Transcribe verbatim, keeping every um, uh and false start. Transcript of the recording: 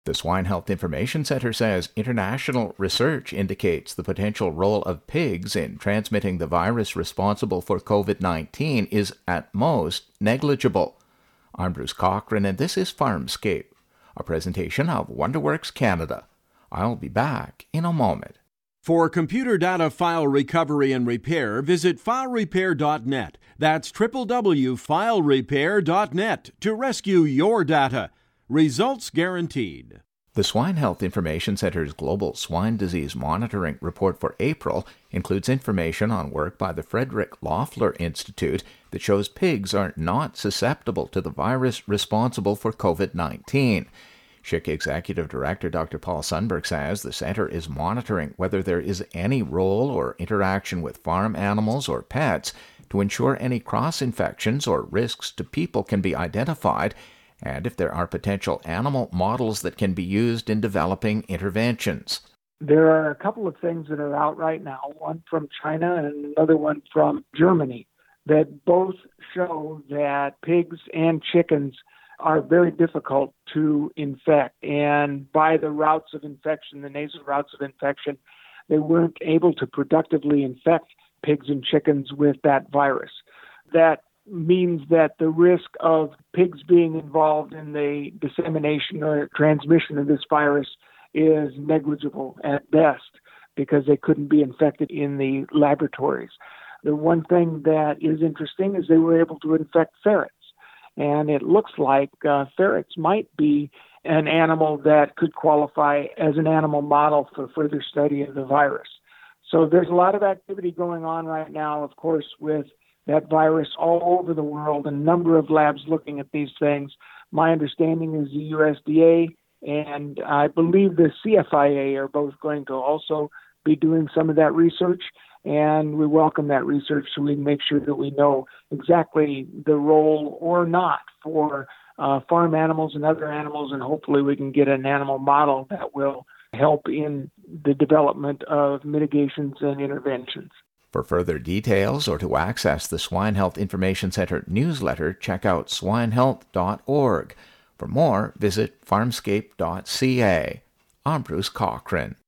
The Swine Health Information Center says international research indicates the potential role of pigs in transmitting the virus responsible for covid nineteen is at most negligible. I'm Bruce Cochran, and this is Farmscape, a presentation of WonderWorks Canada. I'll be back in a moment. For computer data file recovery and repair, visit file repair dot net. That's w w w dot file repair dot net to rescue your data. Results guaranteed. The Swine Health Information Center's Global Swine Disease Monitoring Report for April includes information on work by the Frederick Loeffler Institute that shows pigs are not susceptible to the virus responsible for covid nineteen. S H I C Executive Director Doctor Paul Sundberg says the center is monitoring whether there is any role or interaction with farm animals or pets to ensure any cross-infections or risks to people can be identified, and if there are potential animal models that can be used in developing interventions. There are a couple of things that are out right now, one from China and another one from Germany, that both show that pigs and chickens are very difficult to infect. And by the routes of infection, the nasal routes of infection, they weren't able to productively infect pigs and chickens with that virus. That means that the risk of pigs being involved in the dissemination or transmission of this virus is negligible at best because they couldn't be infected in the laboratories. The one thing that is interesting is they were able to infect ferrets. And it looks like uh, ferrets might be an animal that could qualify as an animal model for further study of the virus. So there's a lot of activity going on right now, of course, with that virus all over the world, a number of labs looking at these things. My understanding is the U S D A and I believe the C F I A are both going to also be doing some of that research, and we welcome that research so we can make sure that we know exactly the role or not for uh, farm animals and other animals, and hopefully we can get an animal model that will help in the development of mitigations and interventions. For further details or to access the Swine Health Information Center newsletter, check out swine health dot org. For more, visit farmscape dot c a. I'm Bruce Cochran.